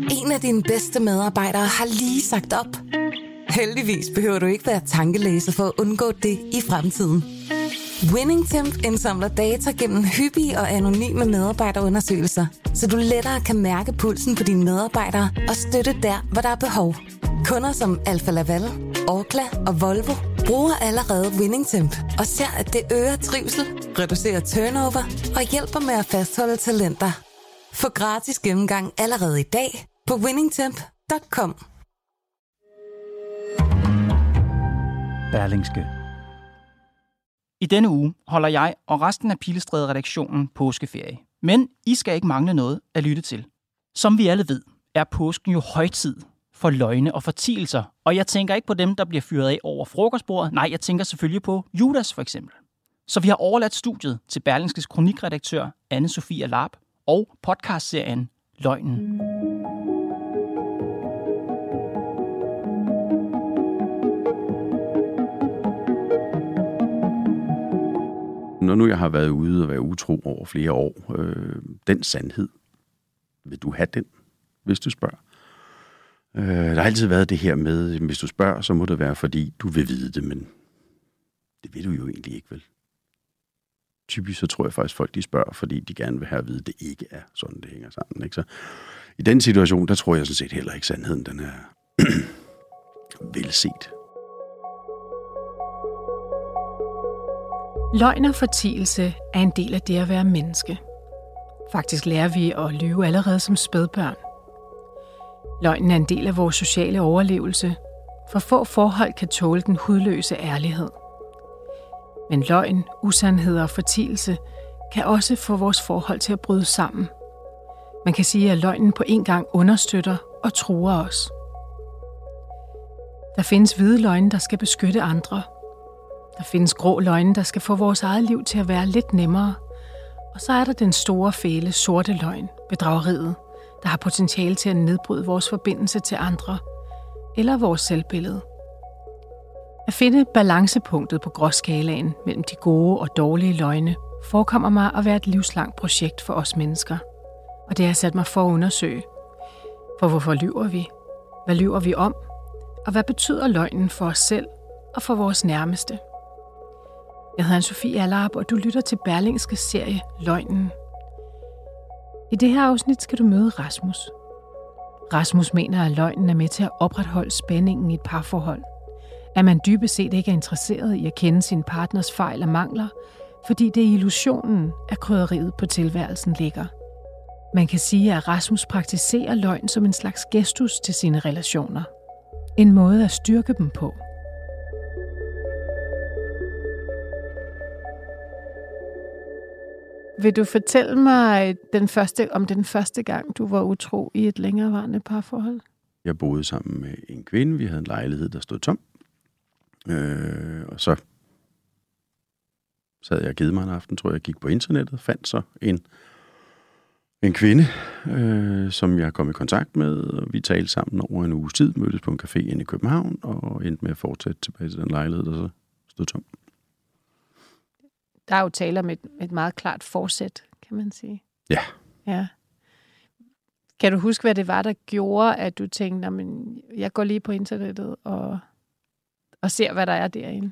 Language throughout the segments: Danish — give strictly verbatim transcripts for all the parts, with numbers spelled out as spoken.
En af dine bedste medarbejdere har lige sagt op. Heldigvis behøver du ikke være tankelæser for at undgå det i fremtiden. WinningTemp indsamler data gennem hyppige og anonyme medarbejderundersøgelser, så du lettere kan mærke pulsen på dine medarbejdere og støtte der, hvor der er behov. Kunder som Alfa Laval, Orkla og Volvo bruger allerede WinningTemp og ser, at det øger trivsel, reducerer turnover og hjælper med at fastholde talenter. Få gratis gennemgang allerede i dag på winningtemp punktum com. Berlingske. I denne uge holder jeg og resten af Pilestræde-redaktionen påskeferie. Men I skal ikke mangle noget at lytte til. Som vi alle ved, er påsken jo højtid for løgne og fortielser. Og jeg tænker ikke på dem, der bliver fyret af over frokostbordet. Nej, jeg tænker selvfølgelig på Judas for eksempel. Så vi har overladt studiet til Berlingskes kronikredaktør Anne-Sophie Allarp og podcastserien Løgnen. Når nu jeg har været ude og været utro over flere år, øh, den sandhed, vil du have den, hvis du spørger? Øh, der har altid været det her med, hvis du spørger, så må det være, fordi du vil vide det, men det vil du jo egentlig ikke, vel? Typisk så tror jeg faktisk, folk de spørger, fordi de gerne vil have at vide, at det ikke er sådan, det hænger sammen. Ikke? Så i den situation, der tror jeg sådan set heller ikke, sandheden den er velset. Løgn og fortielse er en del af det at være menneske. Faktisk lærer vi at lyve allerede som spædbørn. Løgnen er en del af vores sociale overlevelse, for få forhold kan tåle den hudløse ærlighed. Men løgn, usandhed og fortielse kan også få vores forhold til at bryde sammen. Man kan sige, at løgnen på en gang understøtter og truer os. Der findes hvide løgne, der skal beskytte andre. Der findes grå løgne, der skal få vores eget liv til at være lidt nemmere. Og så er der den store fæle, sorte løgn, bedrageriet, der har potentiale til at nedbryde vores forbindelse til andre eller vores selvbillede. At finde balancepunktet på gråskalaen mellem de gode og dårlige løgne forekommer mig at være et livslangt projekt for os mennesker. Og det har sat mig for at undersøge. For hvorfor lyver vi? Hvad lyver vi om? Og hvad betyder løgnen for os selv og for vores nærmeste? Jeg hedder Anne-Sophie Allarp, og du lytter til Berlingskes serie Løgnen. I det her afsnit skal du møde Rasmus. Rasmus mener, at løgnen er med til at opretholde spændingen i et parforhold. At man dybest set ikke er interesseret i at kende sin partners fejl og mangler, fordi det er illusionen, at krydderiet på tilværelsen ligger. Man kan sige, at Rasmus praktiserer løgn som en slags gestus til sine relationer. En måde at styrke dem på. Vil du fortælle mig den første, om den første gang, du var utro i et længerevarende parforhold? Jeg boede sammen med en kvinde. Vi havde en lejlighed, der stod tom. Øh, og så sad jeg og givet mig en aften, tror jeg, jeg gik på internettet, fandt så en, en kvinde, øh, som jeg kom i kontakt med, og vi talte sammen over en uges tid, mødtes på en café inde i København, og endte med at fortsætte tilbage til den lejlighed, der så stod tom. Der er jo tale om et, et meget klart forsæt, kan man sige. Ja. Ja. Kan du huske, hvad det var, der gjorde, at du tænkte, men jeg går lige på internettet og, og ser, hvad der er derinde?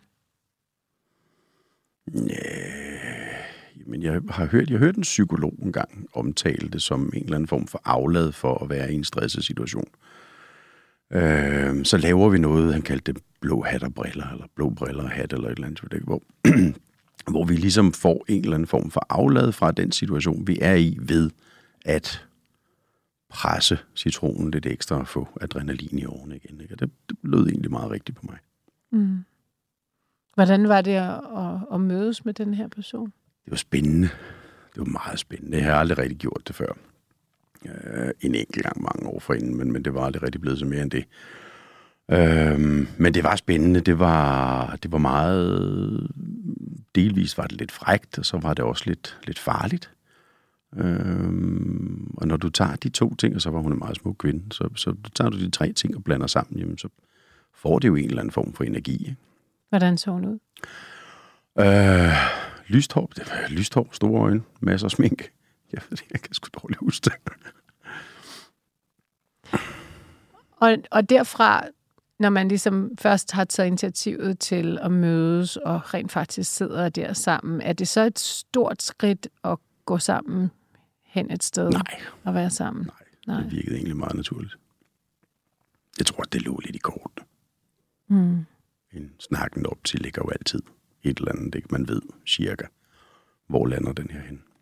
Ja, men jeg har hørt, jeg har hørt en psykolog engang omtale det som en eller anden form for aflad for at være i en stresset situation. Øh, så laver vi noget, han kaldte det blå hat og briller, eller blå briller og hat, eller et eller andet, hvor, hvor vi ligesom får en eller anden form for aflad fra den situation, vi er i, ved at presse citronen lidt ekstra og få adrenalin i årene igen. Ikke? Og det, det lød egentlig meget rigtigt på mig. Mm. Hvordan var det at, at, at mødes med den her person? Det var spændende. Det var meget spændende. Jeg har aldrig rigtig gjort det før. Øh, en enkelt gang mange år forinden, men, men det var aldrig rigtig blevet så mere end det. Øh, men det var spændende. Det var, det var meget... Delvis var det lidt frækt, og så var det også lidt, lidt farligt. Øhm, og når du tager de to ting, og så var hun en meget smuk kvinde, så, så tager du de tre ting og blander sammen, jamen, så får det jo en eller anden form for energi. Ikke? Hvordan så hun ud? Øh, lyst hår, det var lyst hår, store øjne, masser af smink. Jeg, jeg kan sgu dårligt huske det. Og, og derfra, når man ligesom først har taget initiativet til at mødes og rent faktisk sidder der sammen, er det så et stort skridt at gå sammen hen et sted Nej. og være sammen? Nej, Nej, det virkede egentlig meget naturligt. Jeg tror, det lå lidt i kortene. Mm. En snakken op til ligger jo altid et eller andet, ikke? Man ved cirka, hvor lander den her hen.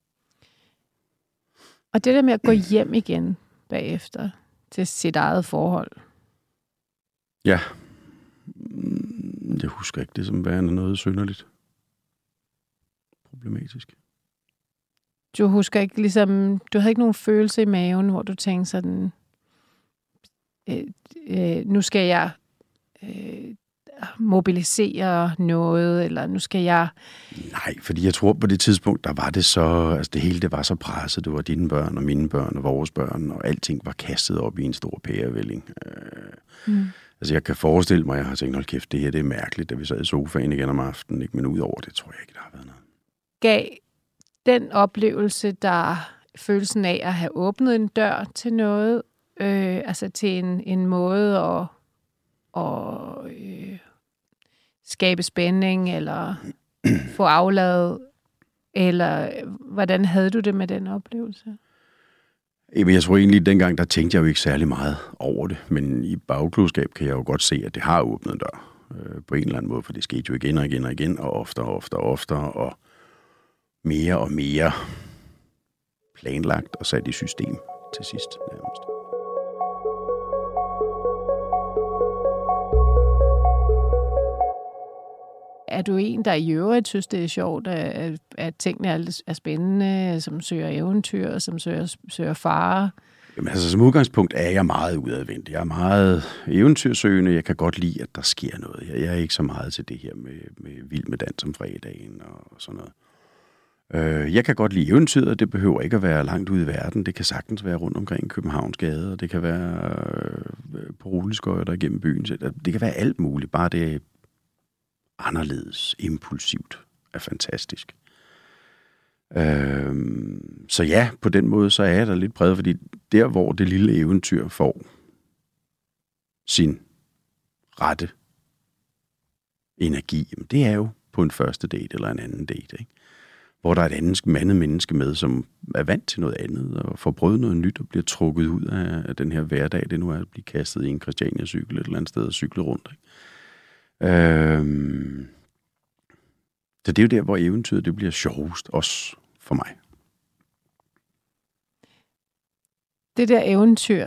Og det der med at gå hjem igen bagefter til sit eget forhold. Ja. Jeg husker ikke det som værende noget synderligt problematisk. Du husker ikke ligesom, du havde ikke nogen følelse i maven, hvor du tænkte sådan, øh, øh, nu skal jeg øh, mobilisere noget, eller nu skal jeg... Nej, fordi jeg tror på det tidspunkt, der var det så, altså det hele det var så presset, det var dine børn og mine børn og vores børn, og alting var kastet op i en stor pærevælling. Øh, mm. Altså jeg kan forestille mig, at jeg har tænkt, hold kæft, det her det er mærkeligt, da vi sad i sofaen igen om aftenen, ikke? Men ud over det tror jeg ikke, der har været noget. Gav den oplevelse, der følelsen af at have åbnet en dør til noget, øh, altså til en, en måde at, at øh, skabe spænding, eller få afladet, eller hvordan havde du det med den oplevelse? Jamen, jeg tror egentlig, at dengang, der tænkte jeg jo ikke særlig meget over det, men i bagklodskab kan jeg jo godt se, at det har åbnet en dør øh, på en eller anden måde, for det skete jo igen og igen og igen, og oftere og oftere og oftere, og mere og mere planlagt og sat i system til sidst nærmest. Er du en, der i øvrigt synes, det er sjovt, at, at tingene er, er spændende, som søger eventyr, som søger, søger fare? Jamen altså, som udgangspunkt er jeg meget udadvendt. Jeg er meget eventyrsøgende. Jeg kan godt lide, at der sker noget. Jeg, jeg er ikke så meget til det her med, med vild med dans om fredagen og sådan noget. Øh, jeg kan godt lide eventyret. Det behøver ikke at være langt ude i verden. Det kan sagtens være rundt omkring Københavns gader. Det kan være øh, på rulleskøjter igennem byen. Det kan være alt muligt. Bare det er anderledes, impulsivt er fantastisk. Øhm, så ja, på den måde, så er jeg der lidt bred, fordi der, hvor det lille eventyr får sin rette energi, jamen, det er jo på en første date eller en anden date, ikke? Hvor der er et andet mandet menneske med, som er vant til noget andet, og får prøvet noget nyt, og bliver trukket ud af den her hverdag, det nu er at blive kastet i en Christiania-cykel et eller andet sted og cykle rundt, ikke? Øhm, så det er jo der, hvor eventyret det bliver sjovest, også for mig. Det der eventyr,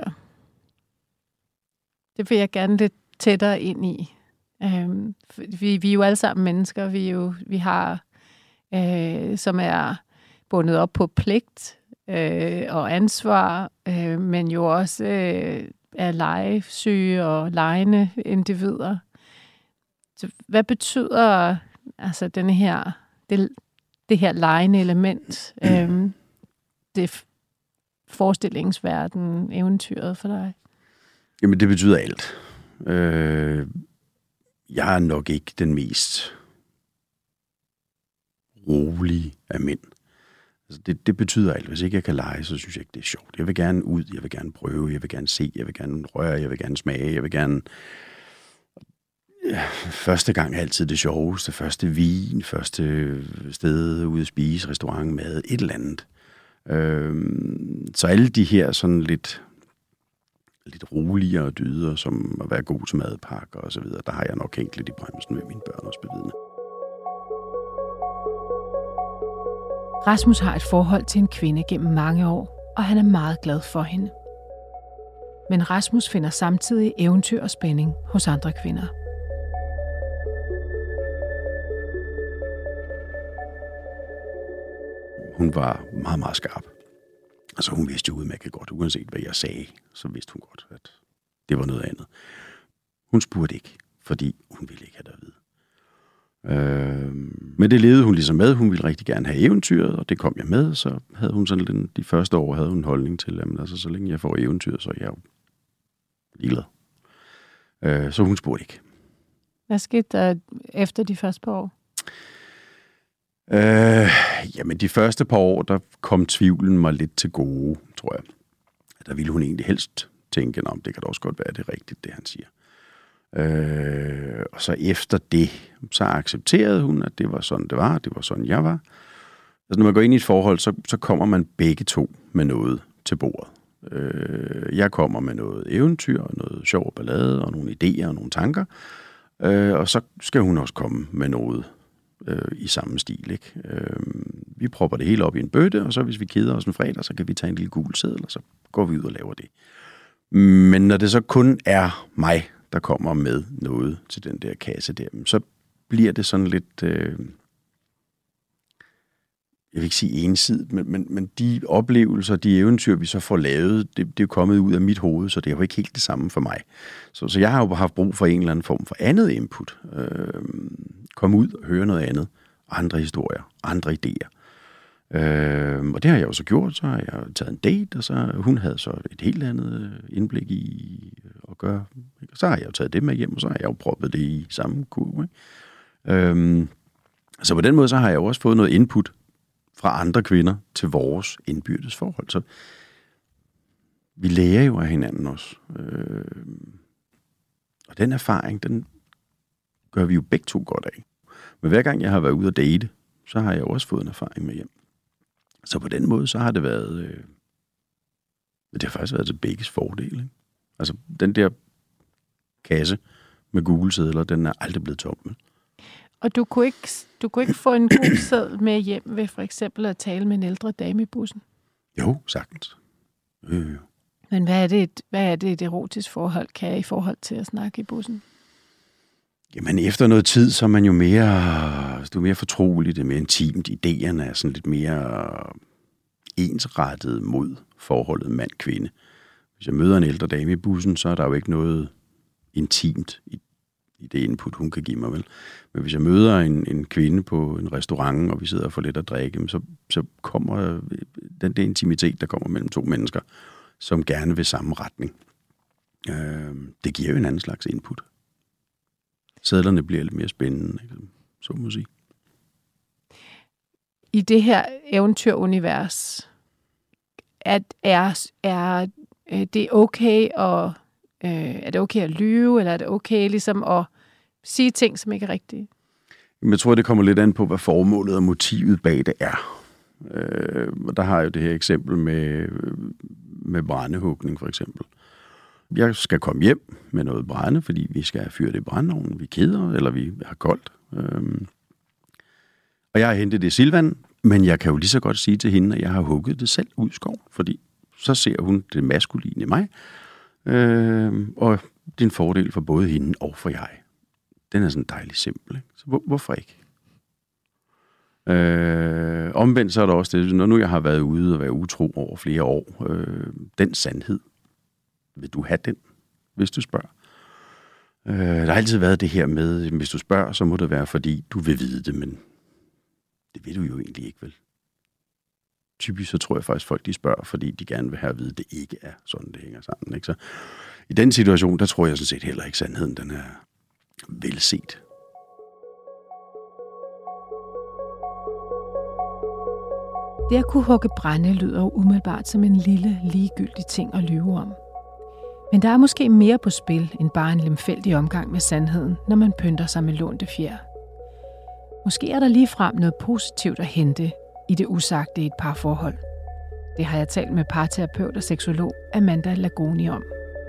det vil jeg gerne lidt tættere ind i. Øhm, vi, vi er jo alle sammen mennesker, vi, er jo, vi har, øh, som er bundet op på pligt øh, og ansvar, øh, men jo også øh, er legesyge og legende individer. Så hvad betyder altså denne her, det, det her legende element, øhm, det forestillingsverden, eventyret for dig? Jamen, det betyder alt. Øh, jeg er nok ikke den mest rolige af mænd. Altså, det, det betyder alt. Hvis ikke jeg kan lege, så synes jeg ikke, det er sjovt. Jeg vil gerne ud, jeg vil gerne prøve, jeg vil gerne se, jeg vil gerne røre, jeg vil gerne smage, jeg vil gerne... Ja, første gang er altid det sjoveste. Første vin, første sted ude at spise, restaurant, mad, et eller andet. Øhm, så alle de her sådan lidt, lidt roligere dyder, som at være god til madpakker og så videre, der har jeg nok hængt lidt i bremsen med mine børn også bevidne. Rasmus har et forhold til en kvinde gennem mange år, og han er meget glad for hende. Men Rasmus finder samtidig eventyr og spænding hos andre kvinder. Hun var meget, meget skarp. Altså hun vidste jo udmærket godt, uanset hvad jeg sagde, så vidste hun godt, at det var noget andet. Hun spurgte ikke, fordi hun ville ikke have det at vide. Øh, men det levede hun ligesom med. Hun ville rigtig gerne have eventyret, og det kom jeg med. Så havde hun sådan den, de første år havde hun en holdning til, at altså, så længe jeg får eventyret, så er jeg jo ligeglad. Øh, så hun spurgte ikke. Hvad skete der efter de første par år? Øh, jamen de første par år, der kom tvivlen mig lidt til gode, tror jeg. Der ville hun egentlig helst tænke, at det kan da også godt være, det er rigtigt, det han siger. Øh, og så efter det, så accepterede hun, at det var sådan, det var, det var sådan, jeg var. Altså, når man går ind i et forhold, så, så kommer man begge to med noget til bordet. Øh, jeg kommer med noget eventyr, noget sjov ballade, og nogle idéer og nogle tanker. Øh, og så skal hun også komme med noget øh, i samme stil, ikke? Øh, vi propper det hele op i en bøtte, og så hvis vi keder os en fredag, så kan vi tage en lille gul seddel, og så går vi ud og laver det. Men når det så kun er mig, der kommer med noget til den der kasse der, så bliver det sådan lidt, øh, jeg vil ikke sige ensidigt, men, men, men de oplevelser, de eventyr, vi så får lavet, det, det er kommet ud af mit hoved, så det er jo ikke helt det samme for mig. Så, så jeg har jo haft brug for en eller anden form for andet input. Øh, komme ud og høre noget andet, andre historier, andre idéer. Øh, og det har jeg jo så gjort, så har jeg taget en date, og så hun havde så et helt andet indblik i at gøre. Så har jeg jo taget det med hjem, og så har jeg jo proppet det i samme kurve. Øh, så på den måde, så har jeg jo også fået noget input fra andre kvinder til vores indbyrdes forhold. Så vi lærer jo af hinanden også. Øh, og den erfaring, den gør vi jo begge to godt af. Men hver gang jeg har været ude at date, så har jeg jo også fået en erfaring med hjem. Så på den måde, så har det været, øh, det har faktisk været til begges fordel. Ikke? Altså, den der kasse med Google-sedler, den er aldrig blevet tom. Med. Og du kunne ikke, du kunne ikke få en god seddel med hjem ved for eksempel at tale med en ældre dame i bussen? Jo, sagtens. Øh, øh. Men hvad er, det et, hvad er det et erotisk forhold kan i forhold til at snakke i bussen? Jamen, efter noget tid, så er man jo mere, du er mere fortrolig, det er mere intimt. Idéerne er sådan lidt mere ensrettet mod forholdet mand-kvinde. Hvis jeg møder en ældre dame i bussen, så er der jo ikke noget intimt i, i det input, hun kan give mig, vel? Men hvis jeg møder en, en kvinde på en restaurant, og vi sidder og får lidt at drikke, så, så kommer den der intimitet, der kommer mellem to mennesker, som gerne vil samme retning. Øh, det giver jo en anden slags input. Sædlerne bliver lidt mere spændende, ikke? Så må jeg sige. I det her eventyrunivers, at er, er det okay at, øh, er det okay at lyve, eller er det okay ligesom at sige ting, som ikke er rigtige? Jeg tror, det kommer lidt an på, hvad formålet og motivet bag det er. Øh, der har jeg jo det her eksempel med, med brændehugning, for eksempel. Jeg skal komme hjem med noget brænde, fordi vi skal have fyret det i brændeovnen. Vi keder, eller vi har koldt. Øhm. Og jeg har hentet det i Silvan, men jeg kan jo lige så godt sige til hende, at jeg har hugget det selv ud i skoven, fordi så ser hun det maskuline i mig. Øhm. Og det er en fordel for både hende og for jeg. Den er sådan dejlig simpel, ikke? Så hvor, hvorfor ikke? Øh, omvendt så er der også det, når nu jeg har været ude og været utro over flere år, øh, den sandhed, vil du have den, hvis du spørger? Øh, der har altid været det her med, hvis du spørger, så må det være, fordi du vil vide det, men det vil du jo egentlig ikke, vel? Typisk så tror jeg faktisk, folk de spørger, fordi de gerne vil have at vide, at det ikke er sådan, det hænger sammen. Ikke? Så i den situation, der tror jeg sådan set heller ikke, sandheden den er velset. Det at kunne hugge brænde lyder jo umiddelbart som en lille, ligegyldig ting at lyve om. Men der er måske mere på spil end bare en lemfældig omgang med sandheden, når man pynter sig med lånte fjer. Måske er der ligefrem noget positivt at hente i det usagte i et parforhold. Det har jeg talt med parterapeut og seksolog Amanda Lagoni om.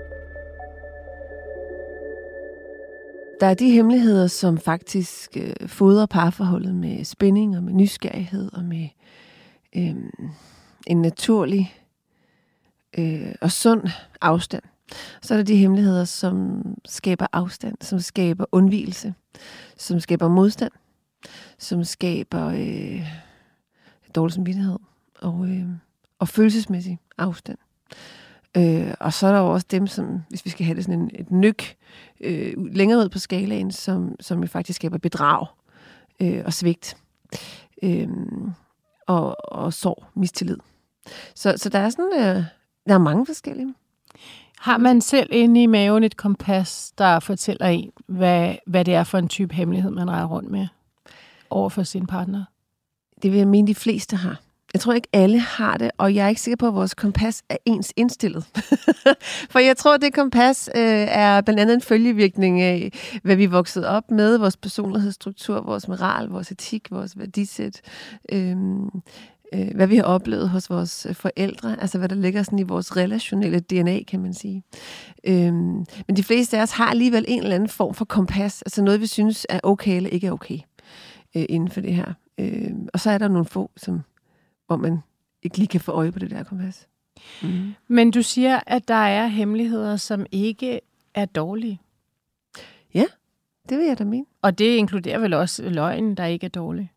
Der er de hemmeligheder, som faktisk øh, fodrer parforholdet med spænding og med nysgerrighed og med øh, en naturlig øh, og sund afstand. Så er der de hemmeligheder, som skaber afstand, som skaber undvigelse, som skaber modstand, som skaber øh, dårlig samvittighed og, øh, og følelsesmæssig afstand. Øh, og så er der jo også dem, som, hvis vi skal have det sådan en, et nyk øh, længere ud på skalaen, som, som jo faktisk skaber bedrag øh, og svigt øh, og, og sorg, mistillid. Så, så der er sådan, øh, der er mange forskellige. Har man selv inde i maven et kompas, der fortæller en, hvad, hvad det er for en type hemmelighed, man rejer rundt med over for sin partner? Det vil jeg mene, de fleste har. Jeg tror ikke, alle har det, og jeg er ikke sikker på, at vores kompas er ens indstillet. For jeg tror, at det kompas øh, er blandt andet en følgevirkning af, hvad vi er vokset op med, vores personlighedsstruktur, vores moral, vores etik, vores værdisæt, øh, øh, hvad vi har oplevet hos vores forældre, altså hvad der ligger sådan i vores relationelle D N A, kan man sige. Øh, men de fleste af os har alligevel en eller anden form for kompas, altså noget, vi synes er okay eller ikke er okay øh, inden for det her. Øh, og så er der nogle få, som hvor man ikke lige kan få øje på det der kompas. Mm. Men du siger, at der er hemmeligheder, som ikke er dårlige. Ja, det vil jeg da mene. Og det inkluderer vel også løgn, der ikke er dårlig?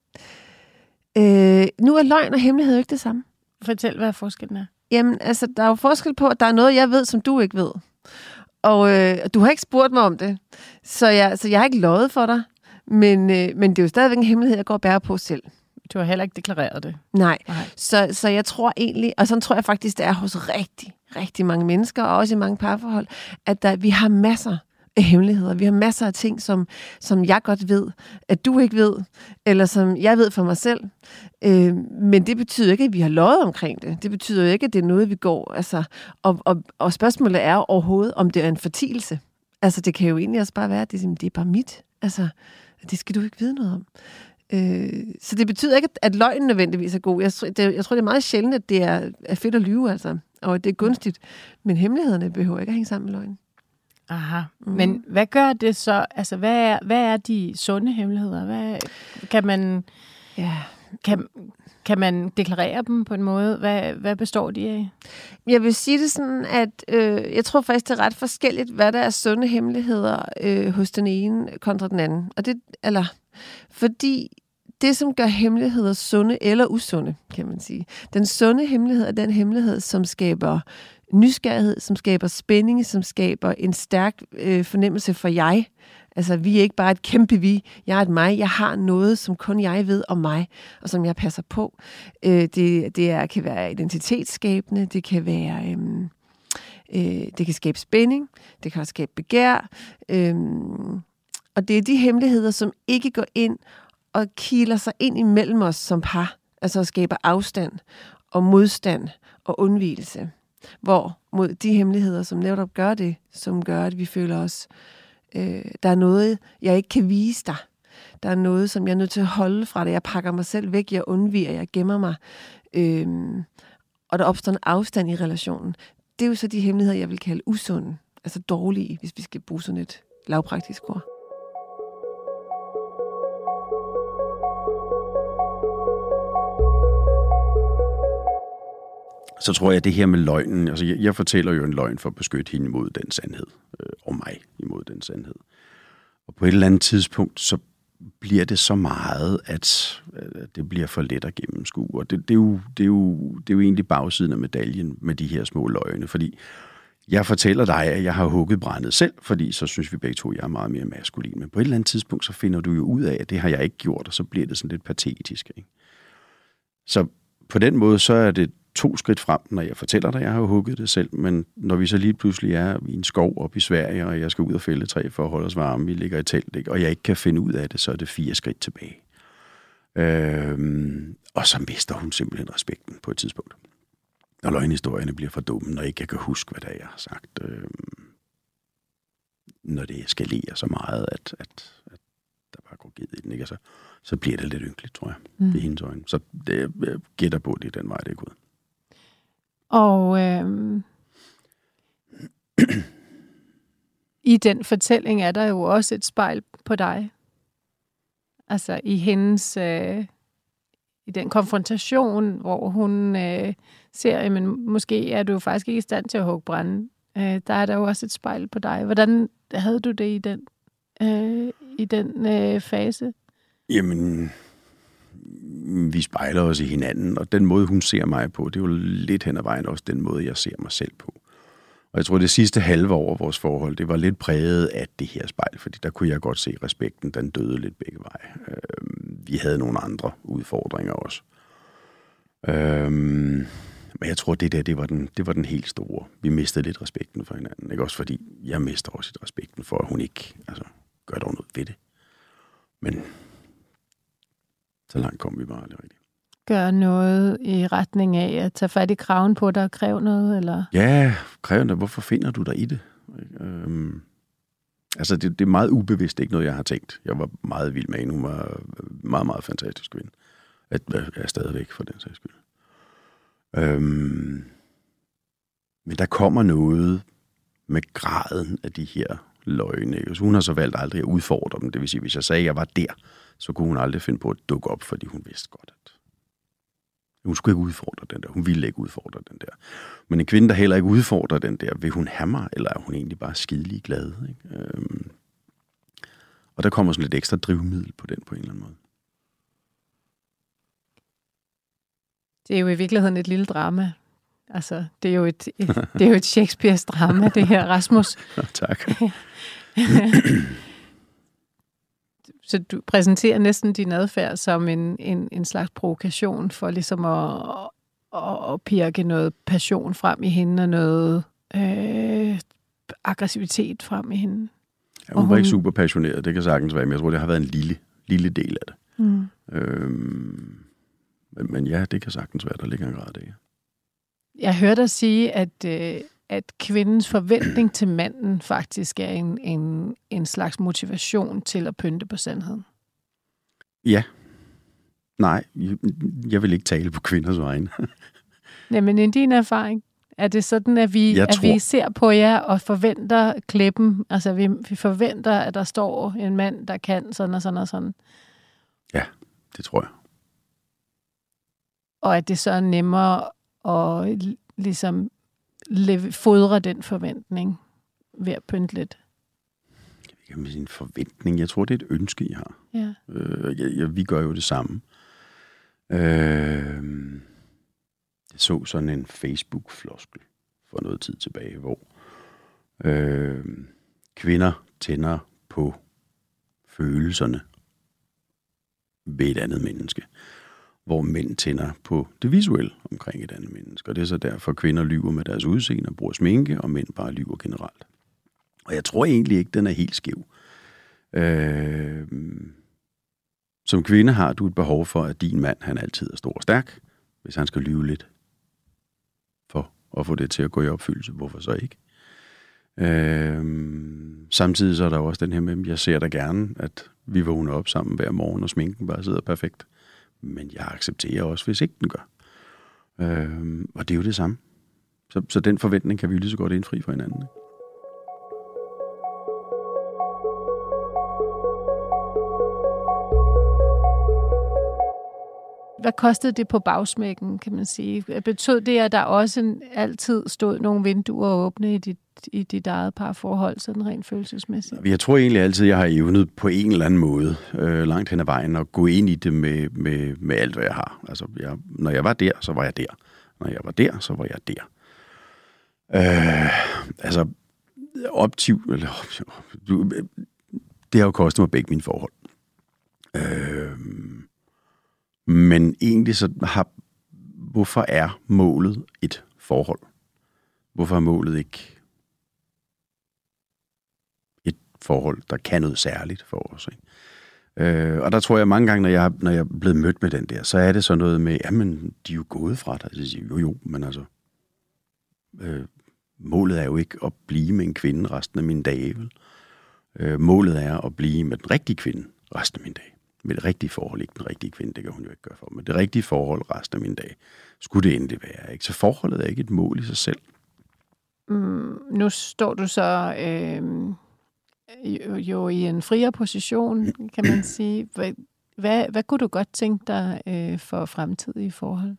Øh, nu er løgn og hemmelighed jo ikke det samme. Fortæl, hvad forskellen er. Jamen, altså, der er jo forskel på, at der er noget, jeg ved, som du ikke ved. Og øh, du har ikke spurgt mig om det. Så jeg, så jeg har ikke løjet for dig. Men, øh, men det er jo stadigvæk en hemmelighed, jeg går og bærer på selv. Du har heller ikke deklareret det. Nej, Nej. Så, så jeg tror egentlig, og sådan tror jeg faktisk, det er hos rigtig, rigtig mange mennesker, og også i mange parforhold, at der, vi har masser af hemmeligheder. Vi har masser af ting, som, som jeg godt ved, at du ikke ved, eller som jeg ved for mig selv. Øh, men det betyder ikke, at vi har løjet omkring det. Det betyder jo ikke, at det er noget, vi går... Altså, og, og, og spørgsmålet er overhovedet, om det er en fortielse. Altså, det kan jo egentlig også bare være, at det, det er bare mit. Altså, det skal du ikke vide noget om. Øh, så det betyder ikke, at løgnen nødvendigvis er god. Jeg, det, jeg tror, det er meget sjældent, at det er, er fedt at lyve, altså, og at det er gunstigt. Men hemmelighederne behøver ikke at hænge sammen med løgnen. Aha. Mm. Men hvad gør det så? Altså, hvad er, hvad er de sunde hemmeligheder? Hvad, kan man ja. kan, kan man deklarere dem på en måde? Hvad, hvad består de af? Jeg vil sige det sådan, at øh, jeg tror faktisk, det er ret forskelligt, hvad der er sunde hemmeligheder øh, hos den ene kontra den anden. Og det, eller, fordi det, som gør hemmeligheder sunde eller usunde, kan man sige. Den sunde hemmelighed er den hemmelighed, som skaber nysgerrighed, som skaber spænding, som skaber en stærk øh, fornemmelse for jeg. Altså, vi er ikke bare et kæmpe vi. Jeg er et mig. Jeg har noget, som kun jeg ved om mig, og som jeg passer på. Øh, det det er, kan være identitetsskabende, det kan være... Øh, øh, det kan skabe spænding, det kan også skabe begær. Øh, og det er de hemmeligheder, som ikke går ind og kiler sig ind imellem os som par. Altså skaber afstand og modstand og undvigelse. Hvor mod de hemmeligheder, som netop gør det, som gør, at vi føler os, øh, der er noget, jeg ikke kan vise dig. Der er noget, som jeg er nødt til at holde fra det. Jeg pakker mig selv væk, jeg undviger, jeg gemmer mig. Øh, og der opstår en afstand i relationen. Det er jo så de hemmeligheder, jeg vil kalde usunde. Altså dårlige, hvis vi skal bruge sådan et lavpraktisk ord. Så tror jeg, at det her med løgnen, altså jeg, jeg fortæller jo en løgn for at beskytte hende imod den sandhed, øh, og mig imod den sandhed. Og på et eller andet tidspunkt, så bliver det så meget, at øh, det bliver for let at gennemskue. Og det, det, er jo, det, er jo, det er jo egentlig bagsiden af medaljen med de her små løgne, fordi jeg fortæller dig, at jeg har hugget brændet selv, fordi så synes vi begge to, at jeg er meget mere maskulin. Men på et eller andet tidspunkt, så finder du jo ud af, at det har jeg ikke gjort, og så bliver det sådan lidt patetisk. Ikke? Så på den måde, så er det to skridt frem, når jeg fortæller dig, at jeg har hugget det selv, men når vi så lige pludselig er i en skov oppe i Sverige, og jeg skal ud og fælde træ for at holde os varme, vi ligger i telt, ikke? Og jeg ikke kan finde ud af det, så er det fire skridt tilbage. Øhm, og så mister hun simpelthen respekten på et tidspunkt. Når løgnhistorierne bliver for dumme, når ikke jeg kan huske, hvad der jeg har sagt. Øhm, når det eskalerer så meget, at, at, at der bare går givet i den, ikke? Altså, så bliver det lidt ynkeligt, tror jeg, mm. i hendes øjne. Så det, jeg gætter på, det er den vej, det er gået. Og øhm, i den fortælling er der jo også et spejl på dig. Altså i hendes, øh, i den konfrontation, hvor hun øh, ser, men måske er du faktisk ikke i stand til at hugge brænde. Øh, der er der jo også et spejl på dig. Hvordan havde du det i den, øh, i den øh, fase? Jamen, vi spejler os i hinanden, og den måde, hun ser mig på, det er jo lidt hen ad vejen også den måde, jeg ser mig selv på. Og jeg tror, det sidste halve år af vores forhold, det var lidt præget af det her spejl, fordi der kunne jeg godt se respekten, den døde lidt begge veje. Vi havde nogle andre udfordringer også. Men jeg tror, det der, det var den, det var den helt store. Vi mistede lidt respekten for hinanden, ikke? Også fordi jeg mister også et respekten for, at hun ikke altså, gør dog noget ved det. Men så langt kom vi bare aldrig rigtigt. gøre noget i retning af at tage fat i kraven på dig og kræve noget, eller? Ja, kræve noget. Hvorfor finder du dig i det? Øhm, altså, det, det er meget ubevidst, ikke noget, jeg har tænkt. Jeg var meget vild med hende. Hun var meget, meget fantastisk kvinde. Jeg er stadigvæk for den sags skyld. Øhm, men der kommer noget med graden af de her løgne. Ikke? Så hun har så valgt aldrig at udfordre dem. Det vil sige, hvis jeg sagde, at jeg var der, så kunne hun aldrig finde på at dukke op, fordi hun vidste godt, at hun skulle ikke udfordre den der. Hun ville ikke udfordre den der. Men en kvinde, der heller ikke udfordrer den der, vil hun have mig, eller er hun egentlig bare skidelig glad? Ikke? Øhm, og der kommer sådan lidt ekstra drivmiddel på den på en eller anden måde. Det er jo i virkeligheden et lille drama. Altså, det er jo et, et, det er jo et Shakespeares drama, det her, Rasmus. Tak. Så du præsenterer næsten din adfærd som en, en, en slags provokation for ligesom at, at, at pirke noget passion frem i hende og noget øh, aggressivitet frem i hende. Ja, hun, hun var ikke super passioneret, det kan sagtens være, men jeg tror, det har været en lille, lille del af det. Mm. Øhm, men, men ja, det kan sagtens være, der ligger en grad af det. Jeg hørte dig sige, at, øh, at kvindens forventning til manden faktisk er en, en, en slags motivation til at pynte på sandheden. Ja. Nej, jeg vil ikke tale på kvinders vegne. Nej, men i din erfaring, er det sådan, at vi, at tror... vi ser på jer og forventer klippen? Altså, vi, vi forventer, at der står en mand, der kan sådan og sådan og sådan? Ja, det tror jeg. Og at det så er nemmere at ligesom fodre den forventning ved at pynte lidt? Jeg ved ikke, en forventning. Jeg tror, det er et ønske, I har. Ja. Øh, jeg, jeg, vi gør jo det samme. Øh, jeg så sådan en Facebook-floskel for noget tid tilbage, hvor øh, kvinder tænder på følelserne ved et andet menneske, hvor mænd tænder på det visuelle omkring et andet menneske. Og det er så derfor, kvinder lyver med deres udseende og bruger sminke, og mænd bare lyver generelt. Og jeg tror egentlig ikke, den er helt skæv. Øh, som kvinde har du et behov for, at din mand, han altid er stor og stærk, hvis han skal lyve lidt for at få det til at gå i opfyldelse. Hvorfor så ikke? Øh, samtidig så er der også den her med, jeg ser da gerne, at vi vågner op sammen hver morgen, og sminken bare sidder perfekt. Men jeg accepterer også, hvis ikke den gør. Øh, og det er jo det samme. Så, så den forventning kan vi lige så godt indfri for hinanden. Ikke? Hvad kostede det på bagsmækken, kan man sige? Betød det, at der også altid stod nogle vinduer åbne i dit, i dit eget parforhold, sådan rent følelsesmæssigt? Jeg tror egentlig altid, jeg har evnet på en eller anden måde, øh, langt hen ad vejen, at gå ind i det med, med, med alt, hvad jeg har. Altså, jeg, når jeg var der, så var jeg der. Når jeg var der, så var jeg der. Øh, altså, optiv, eller, det har jo kostet mig begge mine forhold. Øh, Men egentlig så har, hvorfor er målet et forhold? Hvorfor er målet ikke et forhold, der kan noget særligt for os? Ikke? Øh, og der tror jeg mange gange, når jeg, når jeg er blevet mødt med den der, så er det sådan noget med, jamen, de er jo gået fra dig. Så siger jo jo, men altså, øh, målet er jo ikke at blive med en kvinde resten af mine dage, vel? Øh, målet er at blive med den rigtige kvinde resten af mine dage. Med det rigtige forhold, ikke den rigtige kvinde, det kan hun jo ikke gøre for, men det rigtige forhold resten af min dag, skulle det endelig være, ikke? Så forholdet er ikke et mål i sig selv. Mm, nu står du så øh, jo, jo i en friere position, kan man sige. Hvad, hvad, hvad kunne du godt tænke dig øh, for fremtidige forhold?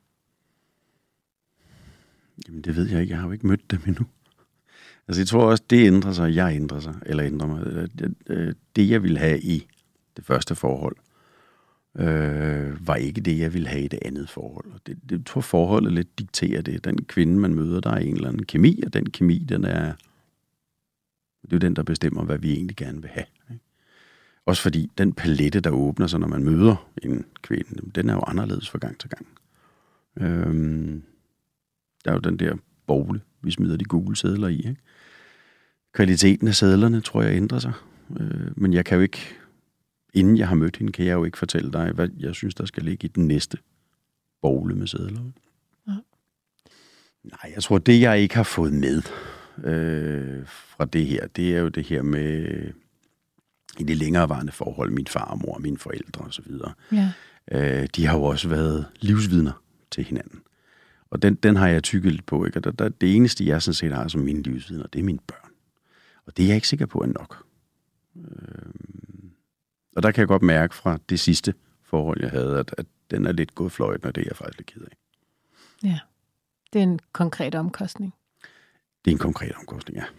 Jamen, det ved jeg ikke. Jeg har jo ikke mødt dem endnu. Altså, jeg tror også, det ændrer sig, jeg ændrer sig, eller ændrer mig. Det, jeg ville have i det første forhold, øh, var ikke det, jeg ville have i det andet forhold. Det, det tror forholdet lidt dikterer det. Den kvinde, man møder, der er en eller anden kemi, og den kemi, den er, det er jo den, der bestemmer, hvad vi egentlig gerne vil have. Ikke? Også fordi den palette, der åbner sig, når man møder en kvinde, den er jo anderledes fra gang til gang. Øhm, der er jo den der bogle, vi smider de gule sedler i. Ikke? Kvaliteten af sedlerne, tror jeg, ændrer sig. Øh, men jeg kan jo ikke, inden jeg har mødt hende, kan jeg jo ikke fortælle dig, hvad jeg synes, der skal ligge i den næste bowle med sedler. Ja. Nej, jeg tror, det jeg ikke har fået med øh, fra det her, det er jo det her med i det længerevarende forhold, min far og mor, mine forældre osv. Ja. Øh, de har jo også været livsvidner til hinanden. Og den, den har jeg tykket lidt på, ikke? Og der, der, det eneste, jeg sådan set har som mine livsvidner, det er mine børn. Og det er jeg ikke sikker på er nok. Øh, og der kan jeg godt mærke fra det sidste forhold, jeg havde, at, at den er lidt gået fløjten, og det er jeg faktisk lidt ked af. Ja, det er en konkret omkostning. Det er en konkret omkostning, ja.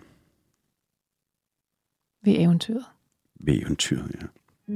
Ved eventyret. Ved eventyret, ja.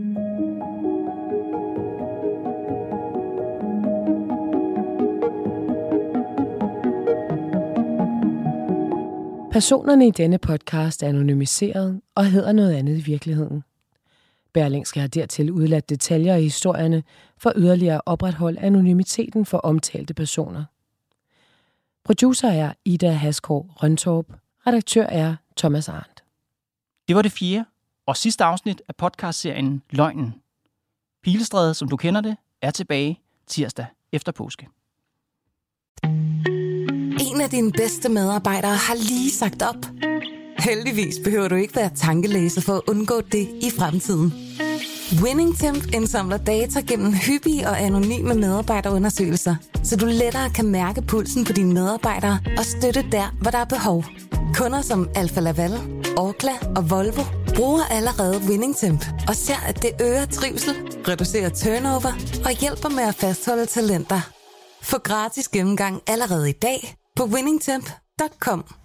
Personerne i denne podcast er anonymiseret og hedder noget andet i virkeligheden. Berlingske har dertil udladt detaljer i historierne for yderligere at opretholde anonymiteten for omtalte personer. Producer er Ida Haskov Røntorp. Redaktør er Thomas Arndt. Det var det fjerde og sidste afsnit af podcastserien Løgnen. Pilestræde, som du kender det, er tilbage tirsdag efter påske. En af dine bedste medarbejdere har lige sagt op. Heldigvis behøver du ikke være tankelæser for at undgå det i fremtiden. WinningTemp indsamler data gennem hyppige og anonyme medarbejderundersøgelser, så du lettere kan mærke pulsen på dine medarbejdere og støtte der, hvor der er behov. Kunder som Alfa Laval, Orkla og Volvo bruger allerede WinningTemp og ser, at det øger trivsel, reducerer turnover og hjælper med at fastholde talenter. Få gratis gennemgang allerede i dag på winningtemp punktum com.